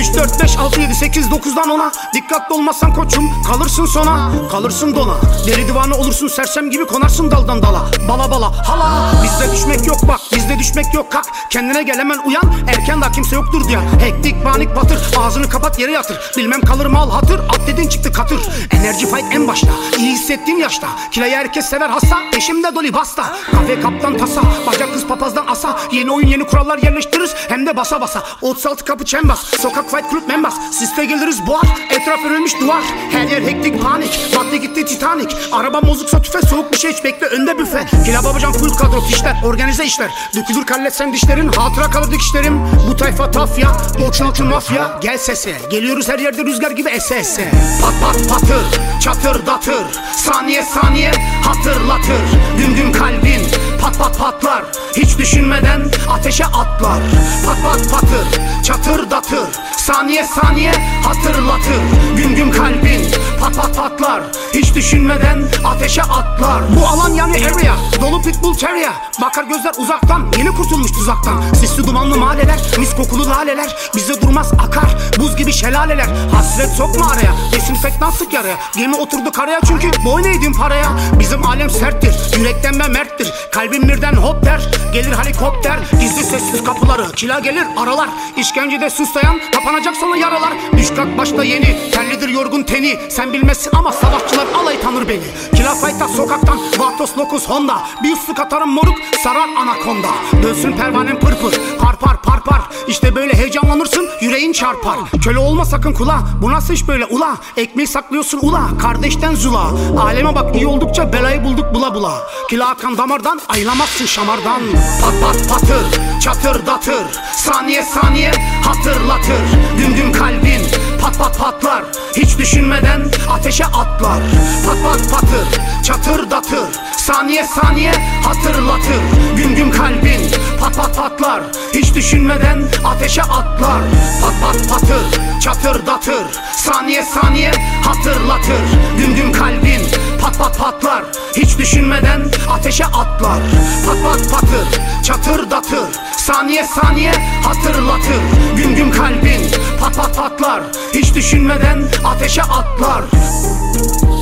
3, 4, 5, 6, 7, 8, 9'dan 10'a. Dikkatli olmazsan koçum kalırsın sona. Kalırsın dona. Deli divane olursun, sersem gibi konarsın daldan dala. Bala bala hala. Bizde düşmek yok bak, bizde düşmek yok kalk. Kendine gel hemen uyan, erken daha kimse yoktur diyen. Hektik panik batır, ağzını kapat yere yatır. Bilmem kalır mı al hatır, at dedin çıktı katır. Enerji fight en başta, iyi hissettiğim yaşta. Kilayı herkes sever hasta, peşimde doli basta. Kafe kaptan tasa, bacak kız papazdan asa. Yeni oyun yeni kurallar yerleştiririz, hem de basa basa. 36 kapı çembaz, sokak fight kulüp membaz. Siste geliriz boğar, etraf örülmüş duvar. Her yer hektik panik, battı gitti Titanic. Araba bozuksa tüfe, soğuk bir şey iç bekle önde büfe. Kila babacan full kadro fişler, organize işler. Dökülür kalletsen dişlerin, hatıra kalır dikişlerim. Bu tayfa tafya, boşnaltı mafya. Gel sese, geliyoruz her yerde rüzgar gibi ese ese. Pat pat patır, çatır datır. Saniye saniye hatırlatır. Gün gün kalbin pat pat patlar. Hiç düşünmeden ateşe atlar. Pat pat patır, çatır datır. Saniye saniye hatırlatır. Gün gün kalbin pat pat patlar. Hiç düşünmeden ateşe atlar. Bu alan yani area, dolu pitbull terrier. Bakar gözler uzaktan, yeni kurtulmuş tuzaktan. Sisli dumanlı mahalleler, mis kokulu laleler. Bize durmaz akar, buz gibi şelaleler. Hasret sokma araya, desinfektan sık yaraya. Gemi oturdu karaya çünkü boyun eğdim paraya. Bizim alem serttir, yürekten ben merttir. Kalbim birden hop der, gelir helikopter. Gizli sessiz kapıları, kila gelir aralar. İşkencede suslayan, kapanacak sonra yaralar. Düş kalk başta yeni, terlidir yorgun teni. Sen bilmezsin ama savaşçılar alay tanır beni. Kila fayta sokaktan, Vatos Locus Honda. Bir üstlük atarım moruk, sarar anakonda. Dönsün pervanem pırpır, par par. İşte böyle heyecanlanırsın, yüreğin çarpar. Köle olma sakın kula, bu nasıl iş böyle ula. Ekmeği saklıyorsun ula, kardeşten zula. Aleme bak iyi oldukça belayı bulduk bula bula. Kila akan damardan, ayılamazsın şamardan. Pat pat patır, çatır datır. Saniye saniye hatırlatır. Gün gün kalbin pat pat patlar. Hiç düşünmeden ateşe atlar. Pat pat patır, çatır datır. Saniye saniye hatırlatır. Gün gün kalbin pat pat patlar. Hiç düşünmeden ateşe atlar. Pat pat patır, çatır datır. Saniye saniye hatırlatır. Gün gün kalbin pat pat patlar. Hiç düşünmeden ateşe atlar. Pat pat patır, çatır datır. Saniye saniye hatırlatır. Gün gün kalbin pat pat patlar. Hiç düşünmeden ateşe atlar.